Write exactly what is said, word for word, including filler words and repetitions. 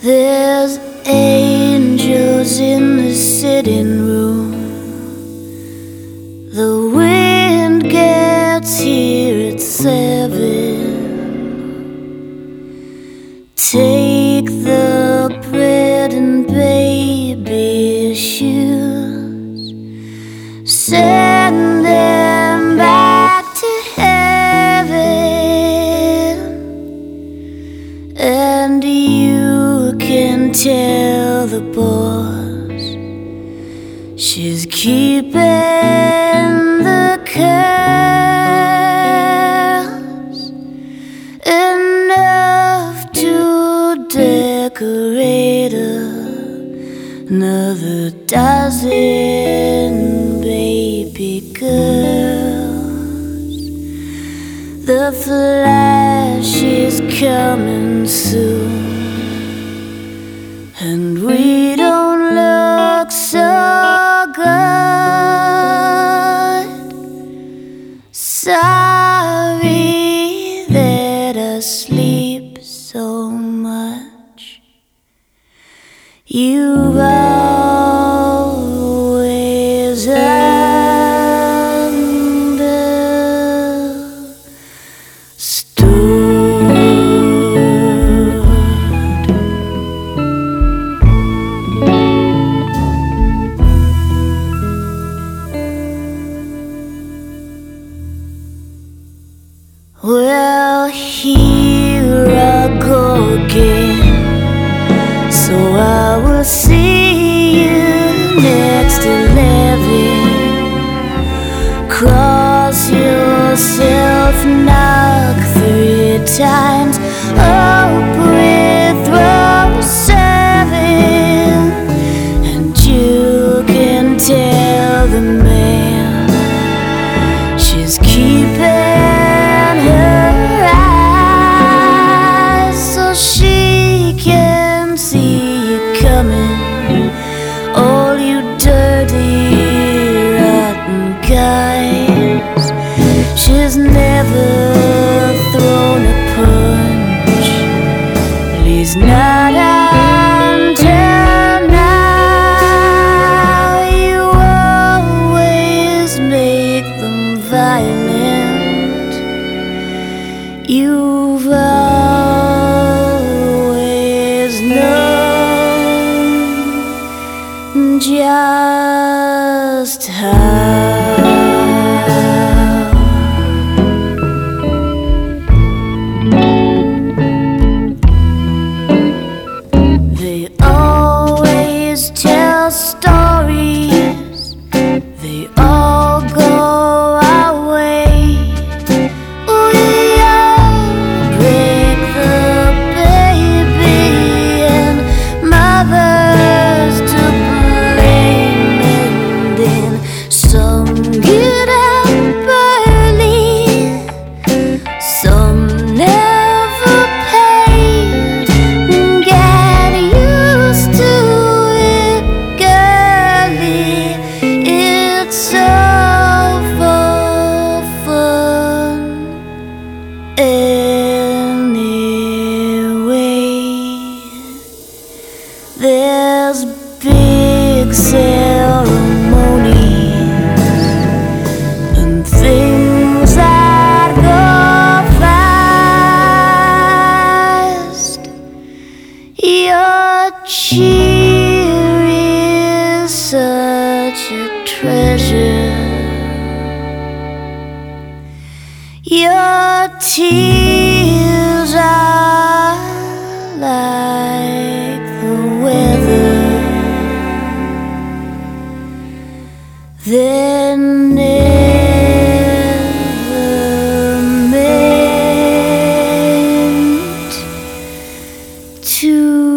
There's angels in the sitting room. The wind gets here at seven. Take the bread and baby shoes, send them back to heaven, and you can tell the boss she's keeping the curls enough to decorate another dozen baby girls. The flash is coming soon, and we don't look so good. Sorry that I sleep so much. You've always well, here I go again. So I will see you next eleven. Cross yourself, knock three times, up with row seven, and you can tell the man she's keeping all you dirty, rotten guys. She's never thrown a punch, at least not until now. You always make them violent. You've always known just how. They always tell stories, they all go our way. We all break the baby, and mothers to some get up early, some never pay. Get used to it, girlie, it's all for fun anyway. There's big ceremony and things that go fast. Your cheer is such a treasure. Your tears are like the weather. They're never meant to